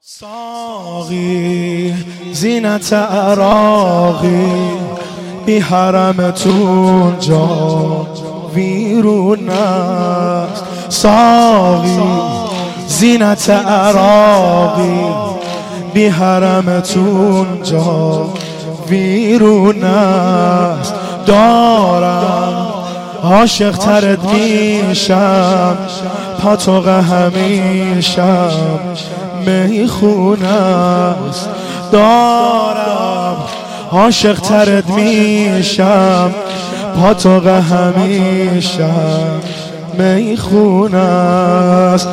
ساقی زینت عراقی بی حرمتون جا ویرون است. ساقی زینت عراقی بی حرمتون جا ویرون است. دارم عاشق ترت میشم پاتوق همیشم میخونه است. دارم عاشق ترت میشم پاتوق همیشم میخونه است.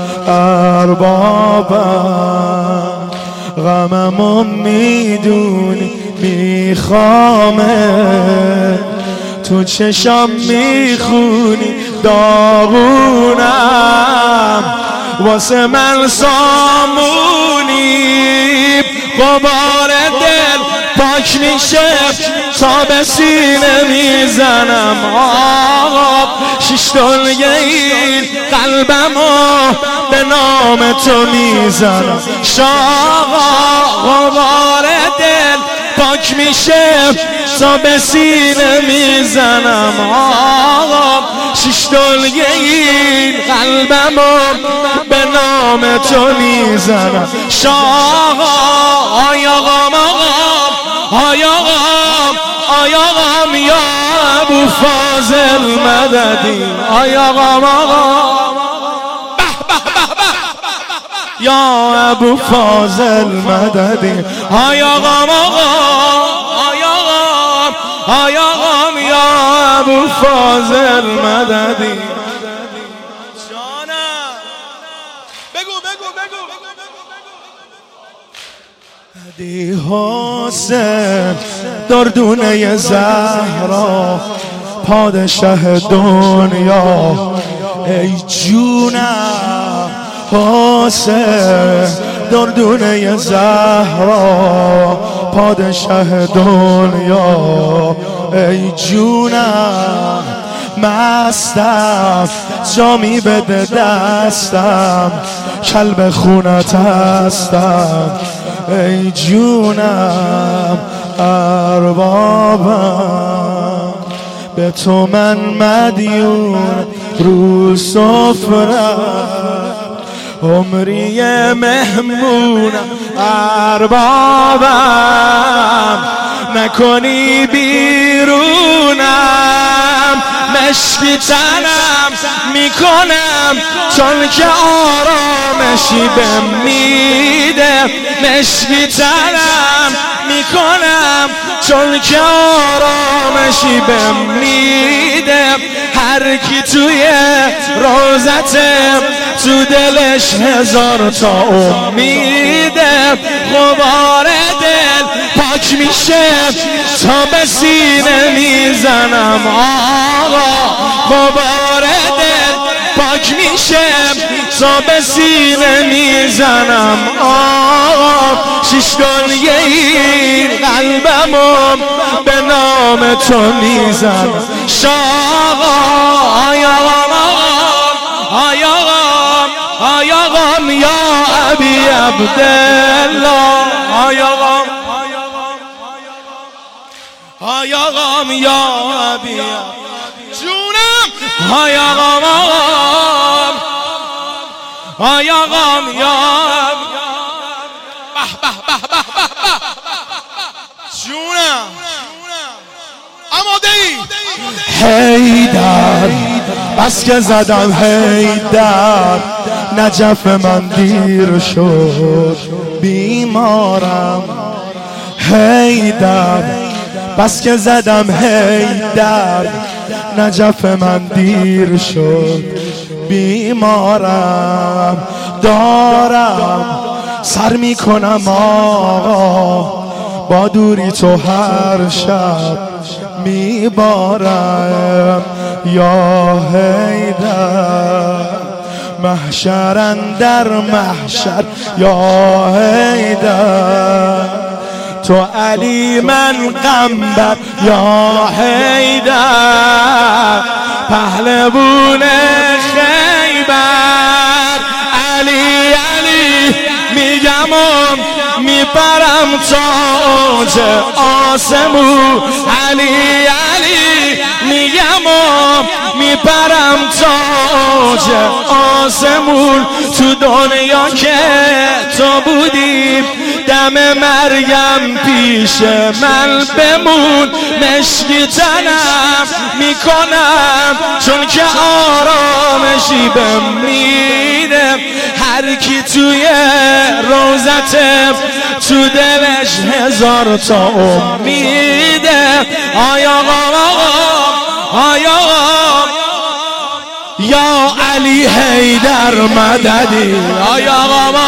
اربابم غممو میدونی میخوامه تو چشام میخونی داغونم واسه من سامونی. غبار دل پاک میشه تا به سینه میزنم آقا شش دلگه این قلبمو به نام تو میزنم شاقا. غبار دل پاک میشه تا به سینه میزنم آقا شش دلگه این قلبمو به نام تو میزنم شاقا. آی آقام آقام آی آقام آی آقام یا ابو فاضل مددی آی آقام آقام یا ابو فاضل مددی آی آقام آقام آی آقام آی آقام یا ابو فاضل مددی. جانم بگو بگو بگو هدی حسین دردونه زهرا پادشه دنیا ای جونم حسین دردونه زهرا پادشه دنیا ای جونم مستم جامی بده دستم کلب خونت هستم ای جونم. اربابم به تو من مدیون رو سفرم عمری مهمونم. اربابم نکنی بیرونم مشکی تنم میکنم چون که آرامشی بهم میده مشکی تنم میکنم چون که آرامشی بهم میده. هر کی توی روزته تو دلش هزار تا امیده. غبار دل پاک میشه تا به سینه میزنم آقا غبار دل پاک میشه تا به سینه میزنم آقا شش دنیه این قلبمو به نام تو میزنم شاقا. آی آقام آی آقام آی آقام یا ابی عبدالله آی آقام آی آقام یا ابی جونم آی آقام آی آقام یا جونم آماده ای حیدر بس که زدم حیدر نجف من دیر شد بیمارم حیدر بس که زدم حیدر نجف من دیر شد بیمارم. دارم سر میکنم آقا با دوری تو هر شب میبارم یا حیدر محشر اندر محشر یا حیدر تو علی من قنبر یا حیدر پهلوون خیبر علی علی میگم میبرم تاج آسمون علی علی میگم میبرم تاج آسمون تو دنیا که تو بودی دم مریم پیش من بمون مشکی تنم میکنم چون که آرامشی بمیره هر کی توی روزت تو دلش هزار تا امیده آیا یا علی حیدر مددی آیا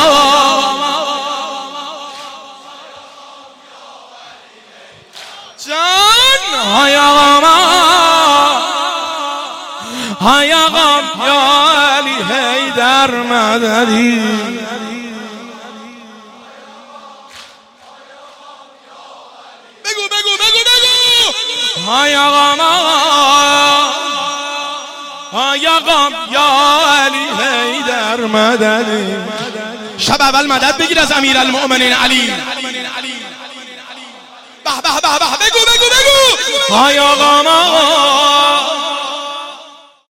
جان یا علی حیدر مددی بگو یا علی حیدر مددی شب اول مدد بگیر از امیرالمؤمنین علی به به به بگو